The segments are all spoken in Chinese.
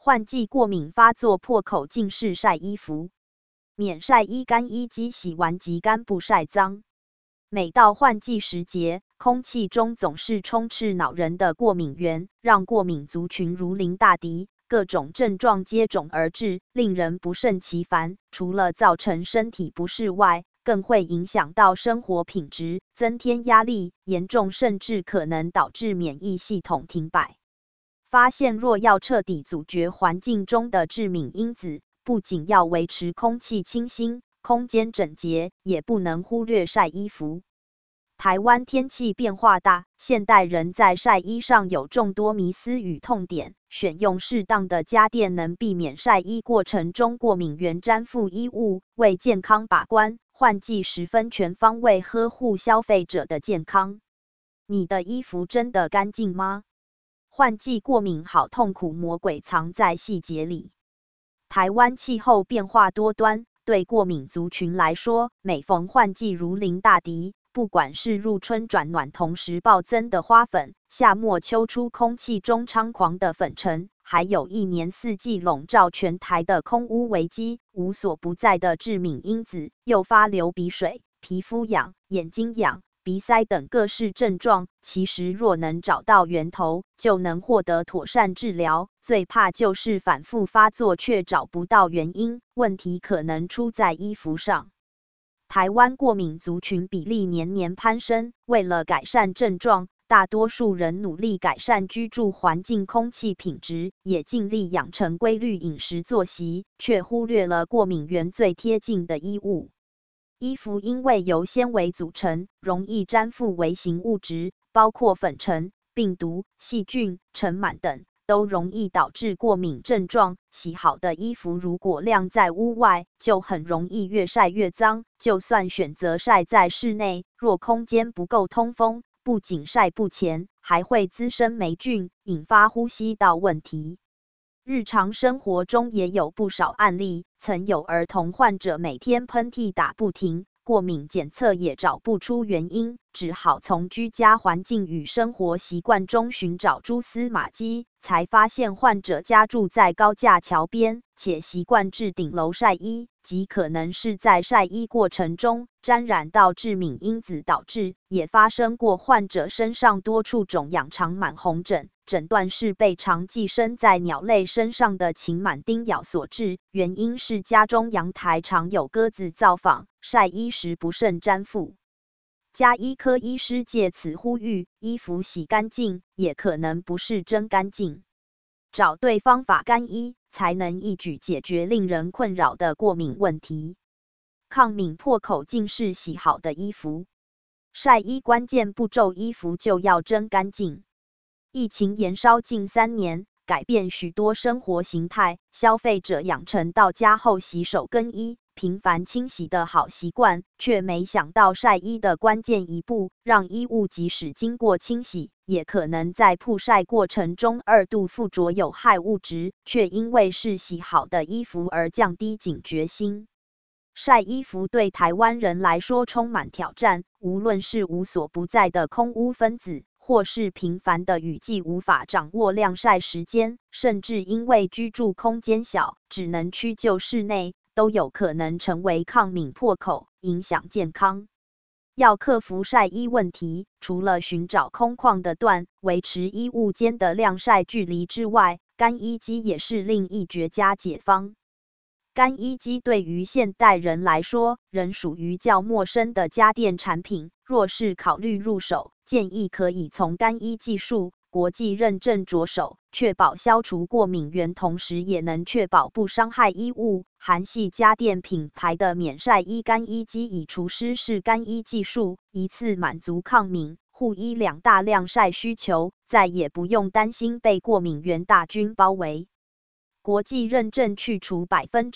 换季过敏发作破口尽是晒衣服，免晒衣干衣机洗完即干不晒脏。每到换季时节，空气中总是充斥恼人的过敏源，让过敏族群如临大敌，各种症状接踵而至，令人不胜其烦。除了造成身体不适外，更会影响到生活品质，增添压力，严重甚至可能导致免疫系统停摆。发现若要彻底阻绝环境中的致敏因子，不仅要维持空气清新、空间整洁，也不能忽略晒衣服。台湾天气变化大，现代人在晒衣上有众多迷思与痛点，选用适当的家电能避免晒衣过程中过敏源粘附衣物，为健康把关。换季时分全方位呵护消费者的健康。你的衣服真的干净吗？换季过敏好痛苦，魔鬼藏在细节里。台湾气候变化多端，对过敏族群来说，每逢换季如临大敌。不管是入春转暖同时暴增的花粉，夏末秋初空气中猖狂的粉尘，还有一年四季笼罩全台的空污危机，无所不在的致敏因子，诱发流鼻水、皮肤痒、眼睛痒、鼻塞等各式症状。其实若能找到源头，就能获得妥善治疗。最怕就是反复发作却找不到原因，问题可能出在衣服上。台湾过敏族群比例年年攀升，为了改善症状，大多数人努力改善居住环境空气品质，也尽力养成规律饮食作息，却忽略了过敏源最贴近的衣物。衣服因为由纤维组成，容易粘附微型物质，包括粉尘、病毒、细菌、尘螨等，都容易导致过敏症状。洗好的衣服如果晾在屋外，就很容易越晒越脏。就算选择晒在室内，若空间不够通风，不仅晒不前，还会滋生霉菌，引发呼吸道问题。日常生活中也有不少案例，曾有儿童患者每天喷嚏打不停，过敏检测也找不出原因，只好从居家环境与生活习惯中寻找蛛丝马迹，才发现患者家住在高架桥边，且习惯至顶楼晒衣，极可能是在晒衣过程中沾染到致敏因子导致。也发生过患者身上多处肿痒长螨红疹，诊断是被长寄生在鸟类身上的禽螨叮咬所致，原因是家中阳台常有鸽子造访，晒衣时不慎粘附。家医科医师借此呼吁，衣服洗干净，也可能不是真干净。找对方法干衣，才能一举解决令人困扰的过敏问题。抗敏破口尽是洗好的衣服。晒衣关键步骤，衣服就要真干净。疫情延烧近3年，改变许多生活形态，消费者养成到家后洗手更衣、频繁清洗的好习惯，却没想到晒衣的关键一步，让衣物即使经过清洗，也可能在曝晒过程中2度附着有害物质，却因为是洗好的衣服而降低警觉心。晒衣服对台湾人来说充满挑战，无论是无所不在的空污分子，或是频繁的雨季无法掌握晾晒时间，甚至因为居住空间小，只能屈就室内，都有可能成为抗敏破口，影响健康。要克服晒衣问题，除了寻找空旷的段，维持衣物间的晾晒距离之外，干衣机也是另一绝佳解方。干衣机对于现代人来说，仍属于较陌生的家电产品。若是考虑入手，建议可以从干衣技术、国际认证着手，确保消除过敏源，同时也能确保不伤害衣物。韩系家电品牌的免晒衣干衣机以除湿式干衣技术，一次满足抗敏、护衣2大晾晒需求，再也不用担心被过敏源大军包围。国际认证去除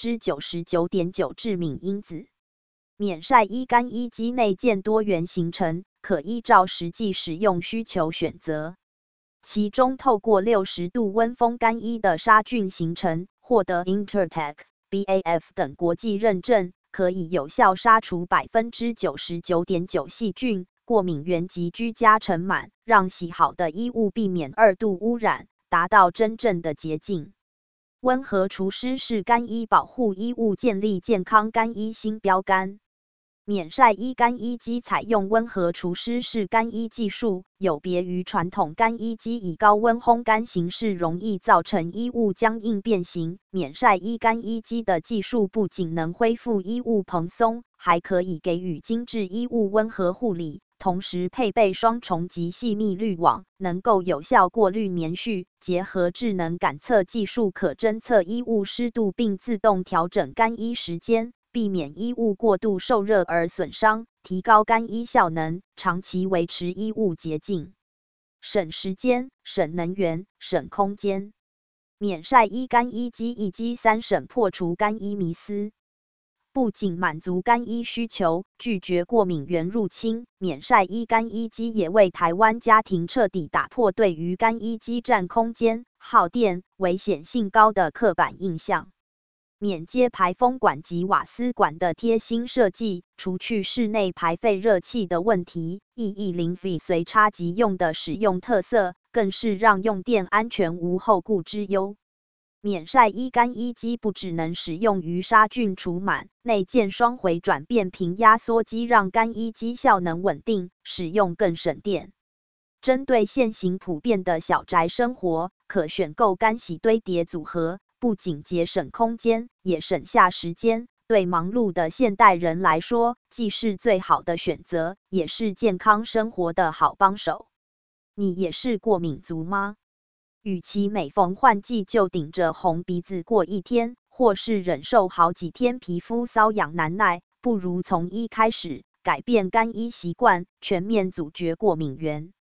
99.9% 致敏因子。免晒衣干衣机内建多元行程，可依照实际使用需求选择。其中透过60度温风干衣的杀菌行程，获得 Intertech、BAF 等国际认证，可以有效杀除 99.9% 细菌、过敏源及居家尘螨，让洗好的衣物避免2度污染，达到真正的洁净。 温和除湿式干衣保护衣物，建立健康干衣新标杆。免晒衣干衣机采用温和除湿式干衣技术，有别于传统干衣机以高温烘干形式容易造成衣物僵硬变形。免晒衣干衣机的技术不仅能恢复衣物蓬松，还可以给予精致衣物温和护理，同时配备双重及细密滤网，能够有效过滤棉絮。结合智能感测技术，可侦测衣物湿度并自动调整干衣时间，避免衣物过度受热而损伤，提高干衣效能，长期维持衣物洁净，省时间、省能源、省空间。免晒衣干衣机一机3省，破除干衣迷思。不仅满足干衣需求，拒绝过敏源入侵，免晒衣干衣机也为台湾家庭彻底打破对于干衣机占空间、耗电、危险性高的刻板印象。免接排风管及瓦斯管的贴心设计，除去室内排废热气的问题，意义零费随插即用的使用特色，更是让用电安全无后顾之忧。免晒衣干衣机不只能使用于杀菌除螨，内建双回转变频压缩机，让干衣机效能稳定，使用更省电。针对现行普遍的小宅生活，可选购干洗堆叠组合，不仅节省空间，也省下时间。对忙碌的现代人来说，既是最好的选择，也是健康生活的好帮手。你也是过敏族吗？与其每逢换季就顶着红鼻子过一天，或是忍受好几天皮肤瘙痒难耐，不如从一开始改变干衣习惯，全面阻绝过敏源。